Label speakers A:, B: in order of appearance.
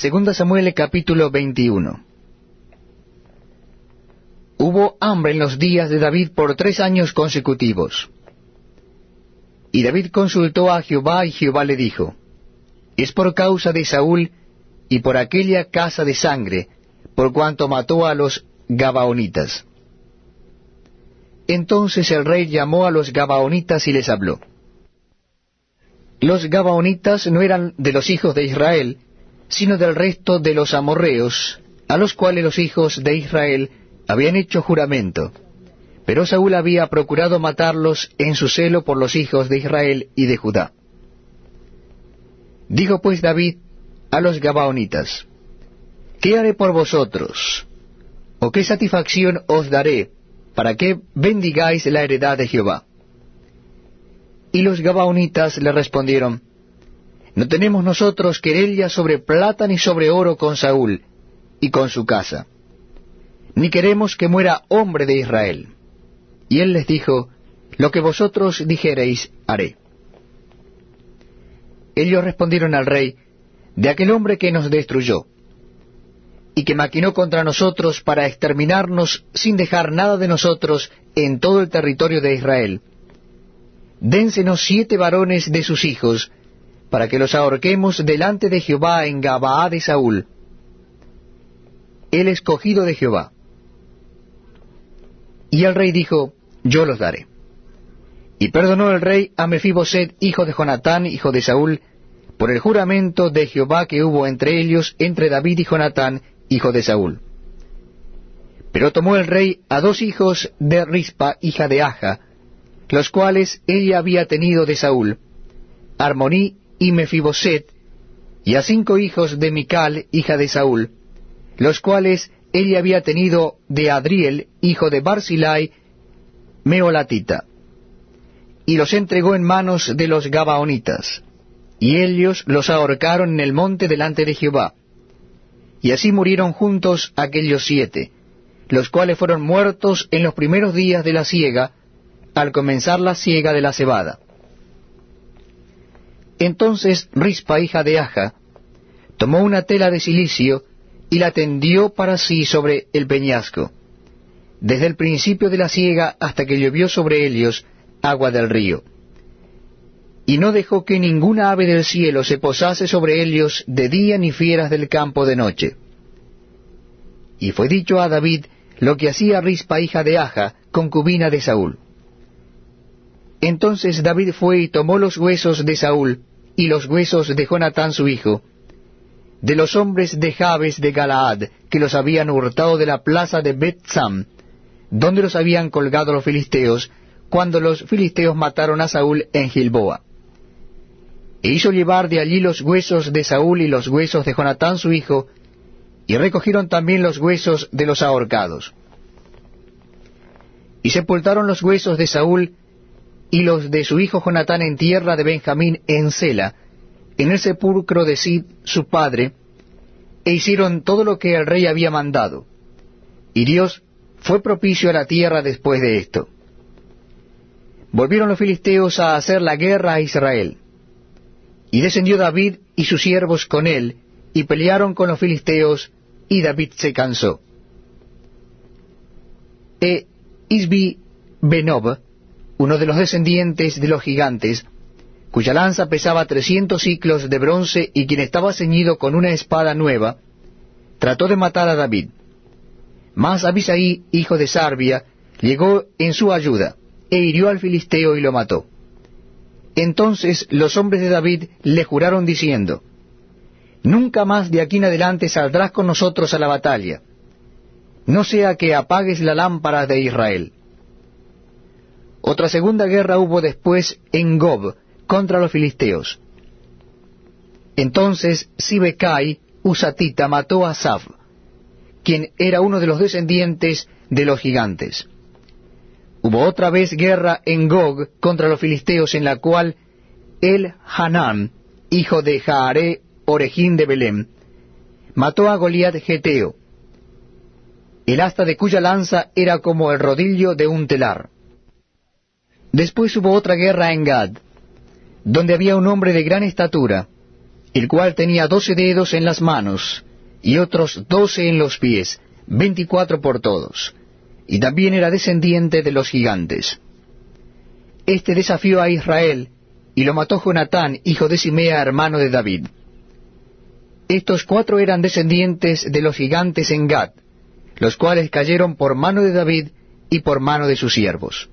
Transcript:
A: Segunda Samuel capítulo 21. Hubo hambre en los días de David por 3 años consecutivos. Y David consultó a Jehová, y Jehová le dijo: Es por causa de Saúl y por aquella casa de sangre, por cuanto mató a los Gabaonitas. Entonces el rey llamó a los Gabaonitas y les habló. Los Gabaonitas no eran de los hijos de Israel, sino del resto de los amorreos, a los cuales los hijos de Israel habían hecho juramento. Pero Saúl había procurado matarlos en su celo por los hijos de Israel y de Judá. Dijo pues David a los Gabaonitas: ¿Qué haré por vosotros? ¿O qué satisfacción os daré, para que bendigáis la heredad de Jehová? Y los Gabaonitas le respondieron: No tenemos nosotros querella sobre plata ni sobre oro con Saúl y con su casa, ni queremos que muera hombre de Israel. Y él les dijo: Lo que vosotros dijereis, haré. Ellos respondieron al rey: De aquel hombre que nos destruyó, y que maquinó contra nosotros para exterminarnos sin dejar nada de nosotros en todo el territorio de Israel, dénsenos 7 varones de sus hijos, para que los ahorquemos delante de Jehová en Gabaa de Saúl, el escogido de Jehová. Y el rey dijo: Yo los daré. Y perdonó el rey a Mefiboset, hijo de Jonatán, hijo de Saúl, por el juramento de Jehová que hubo entre ellos, entre David y Jonatán, hijo de Saúl. Pero tomó el rey a 2 hijos de Rispa, hija de Aja, los cuales ella había tenido de Saúl, Armoní y Mefiboset, y a 5 hijos de Mical, hija de Saúl, los cuales ella había tenido de Adriel, hijo de Barzillai, Meolatita, y los entregó en manos de los Gabaonitas, y ellos los ahorcaron en el monte delante de Jehová. Y así murieron juntos aquellos 7, los cuales fueron muertos en los primeros días de la siega, al comenzar la siega de la cebada. Entonces Rispa, hija de Aja, tomó una tela de cilicio y la tendió para sí sobre el peñasco, desde el principio de la siega hasta que llovió sobre ellos agua del río. Y no dejó que ninguna ave del cielo se posase sobre ellos de día, ni fieras del campo de noche. Y fue dicho a David lo que hacía Rispa, hija de Aja, concubina de Saúl. Entonces David fue y tomó los huesos de Saúl y los huesos de Jonatán su hijo, de los hombres de Jabes de Galaad, que los habían hurtado de la plaza de Bet-Sam, donde los habían colgado los filisteos, cuando los filisteos mataron a Saúl en Gilboa. E hizo llevar de allí los huesos de Saúl y los huesos de Jonatán su hijo, y recogieron también los huesos de los ahorcados. Y sepultaron los huesos de Saúl y los de su hijo Jonatán en tierra de Benjamín en Sela, en el sepulcro de Sid su padre, e hicieron todo lo que el rey había mandado. Y Dios fue propicio a la tierra después de esto. Volvieron los filisteos a hacer la guerra a Israel. Y descendió David y sus siervos con él, y pelearon con los filisteos, y David se cansó. Isbi Benob, uno de los descendientes de los gigantes, cuya lanza pesaba 300 siclos de bronce y quien estaba ceñido con una espada nueva, trató de matar a David. Mas Abisai, hijo de Sarbia, llegó en su ayuda, e hirió al filisteo y lo mató. Entonces los hombres de David le juraron diciendo: Nunca más de aquí en adelante saldrás con nosotros a la batalla, no sea que apagues la lámpara de Israel. Otra segunda guerra hubo después en Gob contra los filisteos. Entonces Sibecai, Husatita, mató a Asaph, quien era uno de los descendientes de los gigantes. Hubo otra vez guerra en Gog contra los filisteos, en la cual El-Hanán, hijo de Jaare Orejín de Belén, mató a Goliat Geteo, el asta de cuya lanza era como el rodillo de un telar. Después hubo otra guerra en Gad, donde había un hombre de gran estatura, el cual tenía 12 dedos en las manos, y otros 12 en los pies, 24 por todos, y también era descendiente de los gigantes. Este desafió a Israel, y lo mató Jonatán, hijo de Simea, hermano de David. Estos 4 eran descendientes de los gigantes en Gat, los cuales cayeron por mano de David y por mano de sus siervos.